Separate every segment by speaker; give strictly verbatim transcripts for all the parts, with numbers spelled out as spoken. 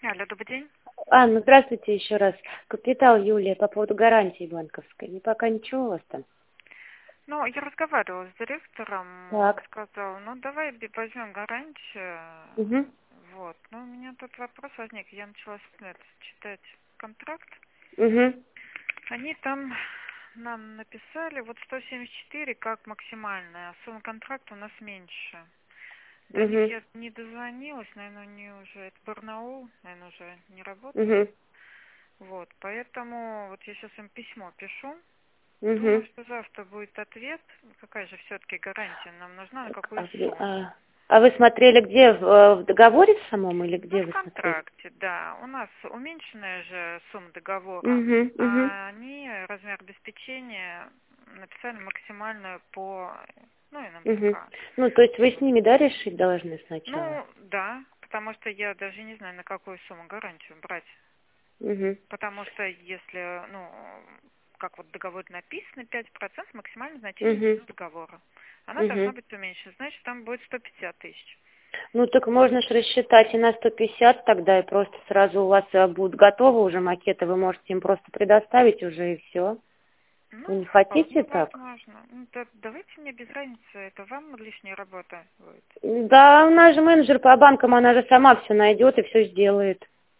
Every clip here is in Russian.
Speaker 1: Алло, добрый день.
Speaker 2: А, ну здравствуйте еще раз. Капитал Юлия по поводу гарантии банковской. Не пока ничего у вас там?
Speaker 1: Ну, я разговаривала с директором, он
Speaker 2: Так.
Speaker 1: сказал, ну давай б- возьмем гарантию.
Speaker 2: Угу.
Speaker 1: Вот. Но у меня тут вопрос возник. Я начала с- это, читать контракт.
Speaker 2: Угу.
Speaker 1: Они там нам написали вот сто семьдесят четыре как максимальная, а сумма контракта у нас меньше. До них
Speaker 2: Угу.
Speaker 1: я не дозвонилась, наверное, они уже, это Барнаул, наверное, уже не работает.
Speaker 2: Угу.
Speaker 1: Вот, поэтому вот я сейчас им письмо пишу. Думаю,
Speaker 2: Угу.
Speaker 1: что завтра будет ответ. Какая же все-таки гарантия нам нужна, на какую
Speaker 2: А, вы
Speaker 1: сумму?
Speaker 2: а- а вы смотрели где? В, э, в договоре самом или
Speaker 1: Ну,
Speaker 2: где
Speaker 1: в
Speaker 2: вы смотрели?
Speaker 1: контракте, да. У нас уменьшенная же сумма договора,
Speaker 2: Угу. Угу.
Speaker 1: а они размер обеспечения написали максимальную по, ну,
Speaker 2: Угу.
Speaker 1: эн эм тэ ка.
Speaker 2: Ну, то есть вы с ними, да, решить должны сначала?
Speaker 1: Ну, да, потому что я даже не знаю, на какую сумму гарантию брать.
Speaker 2: Угу.
Speaker 1: Потому что если, ну, как вот в договоре написано, пять процентов максимальное значение
Speaker 2: Угу.
Speaker 1: договора. Она должна
Speaker 2: Угу.
Speaker 1: быть уменьшена. Значит, там будет сто пятьдесят тысяч.
Speaker 2: Ну, так можно же рассчитать и на сто пятьдесят тогда, и просто сразу у вас э, будут готовы уже макеты, вы можете им просто предоставить уже и все. Вы
Speaker 1: Ну,
Speaker 2: не хотите
Speaker 1: вполне
Speaker 2: так?
Speaker 1: возможно. Ну, да, давайте мне без разницы, это вам лишняя работа будет.
Speaker 2: Да, у нас же менеджер по банкам, она же сама все найдет и все сделает.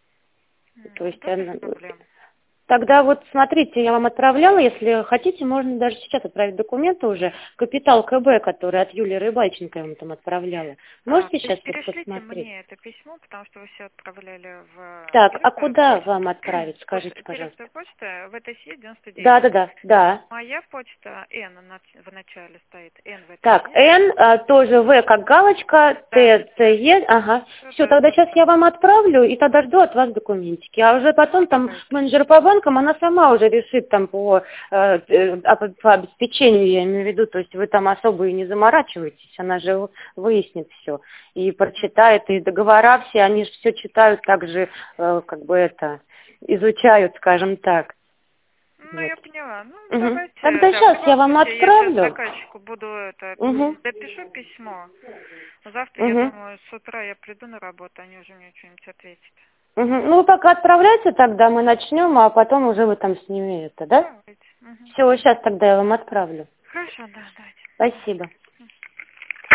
Speaker 2: То
Speaker 1: Ну,
Speaker 2: есть
Speaker 1: да, без
Speaker 2: она...
Speaker 1: проблем.
Speaker 2: Тогда вот смотрите, я вам отправляла, если хотите, можно даже сейчас отправить документы уже. Капитал КБ, который от Юлии Рыбальченко я вам там отправляла.
Speaker 1: А,
Speaker 2: Можете
Speaker 1: пе-
Speaker 2: сейчас вот
Speaker 1: перешлите
Speaker 2: посмотреть?
Speaker 1: мне это письмо, потому что вы все отправляли в
Speaker 2: Так, а
Speaker 1: электронную
Speaker 2: куда
Speaker 1: почту.
Speaker 2: вам отправить,
Speaker 1: Пош-
Speaker 2: скажите, пожалуйста?
Speaker 1: Электронная почта в ВТС девяносто девять.
Speaker 2: Да-да-да, да.
Speaker 1: Моя почта Н на- в начале стоит. Н
Speaker 2: Так,
Speaker 1: ВТС.
Speaker 2: Н, а, тоже В как галочка,
Speaker 1: Да,
Speaker 2: Т, Ц,
Speaker 1: да.
Speaker 2: Е, ага.
Speaker 1: Все,
Speaker 2: Все,
Speaker 1: да,
Speaker 2: тогда
Speaker 1: да,
Speaker 2: сейчас
Speaker 1: да.
Speaker 2: я вам отправлю и тогда жду от вас документики. А уже
Speaker 1: Ну,
Speaker 2: потом там
Speaker 1: давайте.
Speaker 2: менеджер по банкам, она сама уже решит там по, э, э, а, по по обеспечению, я имею в виду, то есть вы там особо и не заморачиваетесь, она же выяснит все и прочитает, и договора все, они же все читают так же, э, как бы это, изучают, скажем так.
Speaker 1: Ну,
Speaker 2: Вот.
Speaker 1: я поняла. Ну,
Speaker 2: Мгм.
Speaker 1: давайте,
Speaker 2: Тогда
Speaker 1: да, в
Speaker 2: сейчас я
Speaker 1: любом
Speaker 2: вам
Speaker 1: случае, я сейчас
Speaker 2: отправлю.
Speaker 1: заказчику буду это,
Speaker 2: Угу.
Speaker 1: допишу письмо. Завтра, я
Speaker 2: Угу.
Speaker 1: думаю, с утра я приду на работу, они уже мне что-нибудь ответят.
Speaker 2: Мгм. Ну, вы пока отправляйте, тогда мы начнем, а потом уже вы там с ними это, да?
Speaker 1: Давайте. Мгм.
Speaker 2: Все, сейчас тогда я вам отправлю.
Speaker 1: Хорошо, да, давайте.
Speaker 2: Спасибо.